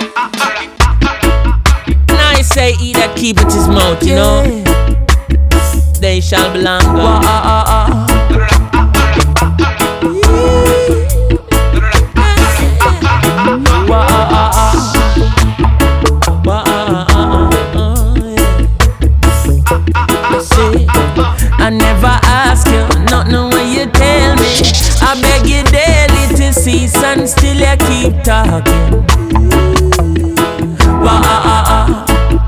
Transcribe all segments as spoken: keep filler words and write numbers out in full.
Now I say he that keepeth his mouth, you know, they shall belong God. I never ask you, nothing when you tell me. I beg you daily to cease and still you keep talking. Wah,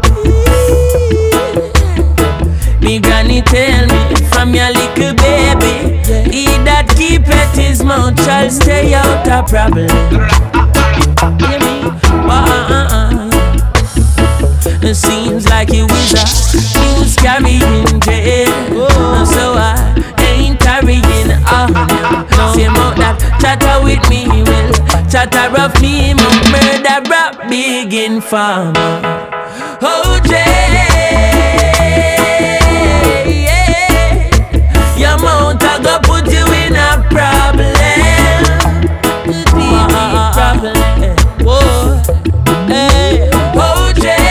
me granny tell me from your little baby, he that keepeth his mouth shall stay out of problem. Hear me? Wah, it seems like you is a news carrying jail, oh. So I ain't carrying on. No. Same out that chatter with me will chatter of me, murder rap big informer. Oh Jay, yeah. Your mouth I go put you in a problem. Deep, deep problem. Whoa, hey. Oh Jay.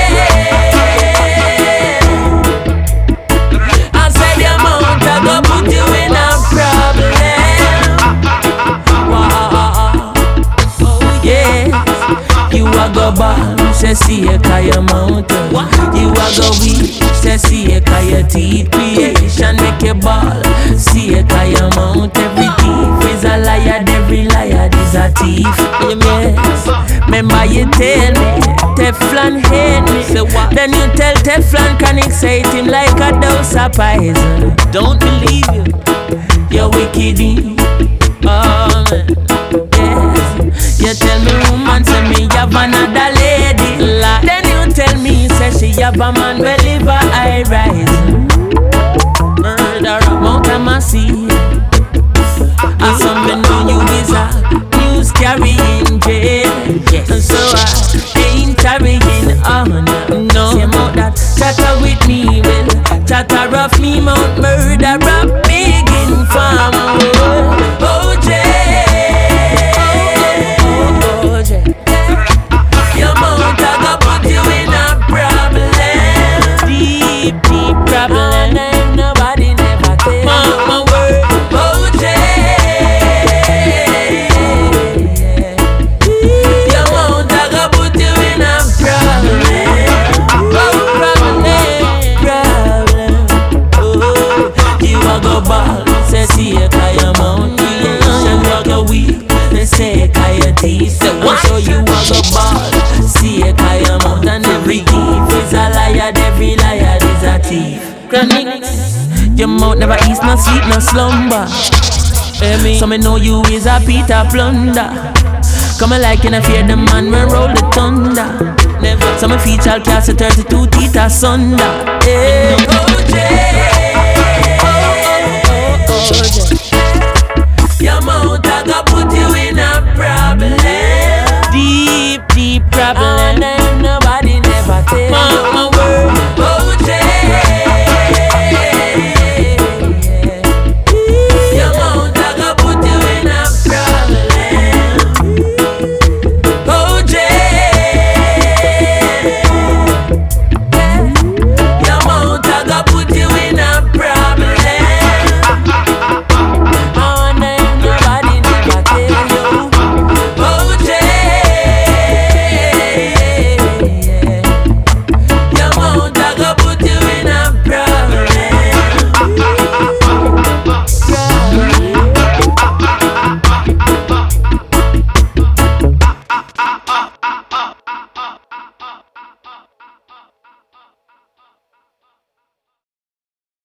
Go ball, say see a kaya mountain. You a go weak, say see a kaya teeth. Creation make a ball, see a kaya mount. Every thief is a liar, every liar is a thief. Yes, remember you tell me Teflon hate me, so what? Then you tell Teflon can excite him like a dose of poison. Don't believe you, you're wicked. Oh man, yes. You tell me woman say me have another lady, like. Then you tell me say she have a man well live a high rise. Murder Mount Amasi. I some me know you is a news carrying jail, yes. And so I ain't carrying on. No, same out that chatter with me will chatter off me mount murder rap big informer. Oh Jay. So you a go ball, see a kaya mount, and every thief is a liar, every liar is a thief. Chronic, your mouth never eats, no sleep, no slumber. So me know you is a Peter plunder. Come a like and I fear the man when roll the thunder. Never. So me feature all class of thirty-two teeth asunder. Hey. Oh Jay, oh, oh, oh, Jay. Your mouth I go put you in a problem. Deep, deep problem.